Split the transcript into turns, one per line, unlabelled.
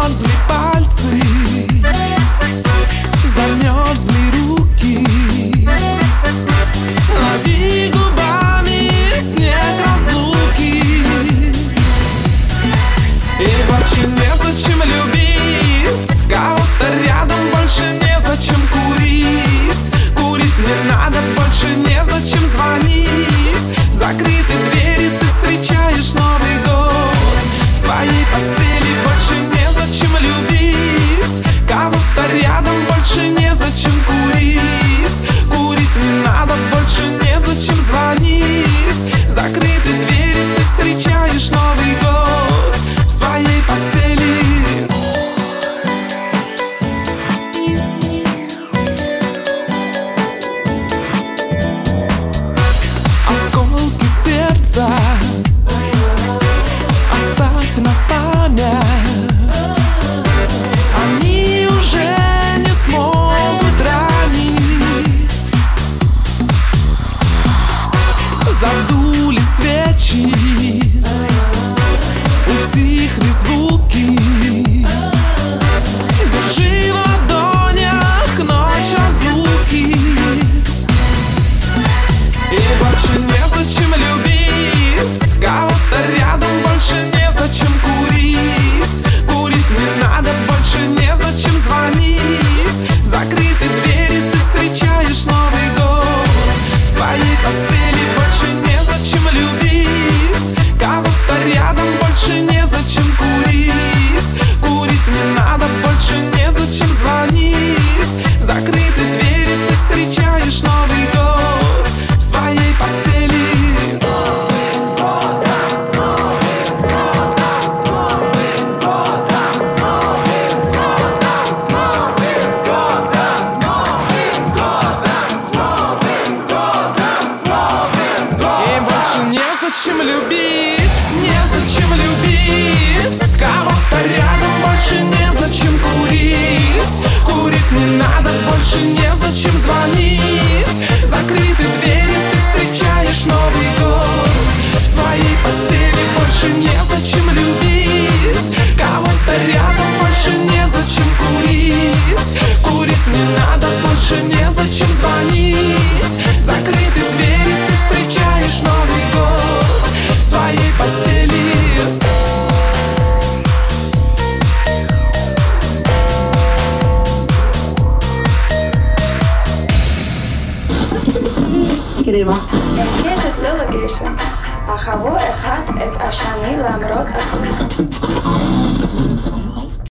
Замерзли пальцы, замерзли руки. Лови губами снег разлуки. И больше незачем любить кого-то рядом, больше незачем курить. Курить не надо, больше незачем звонить. Закрыты двери, ты встречаешь Новый год в своей постели. Больше незачем любить кого-то рядом, больше незачем курить. Курить не надо, больше незачем звонить. Закрыты двери, ты встречаешь Новый год в своей постели. Осколки сердца оставь на память. Они уже не смогут ранить. Задули свечи, утихли звуки. Держи в ладонях ночь разлуки. И больше незачем любить кого-то рядом, больше незачем курить. Курить не надо, больше незачем звонить. Закрыты двери, ты встречаешь Новый год в своей постели. Больше незачем любить кого-то рядом, больше незачем курить. Курить не надо, больше незачем звонить. Закрыты двери, ты встречаешь Новый год в своей постели. И больше незачем любить, незачем любить кого-то рядом, больше незачем курить. Курить не надо, больше незачем звонить. Закрыты двери, ты встречаешь Новый год в своей постели. Больше незачем любить кого-то рядом, больше незачем курить. Курить не надо, больше незачем звонить. Закрыты двери, ты встречаешь Новый год в своей постели.
קשת לא לגשם, אך עבור אחד את השני למרות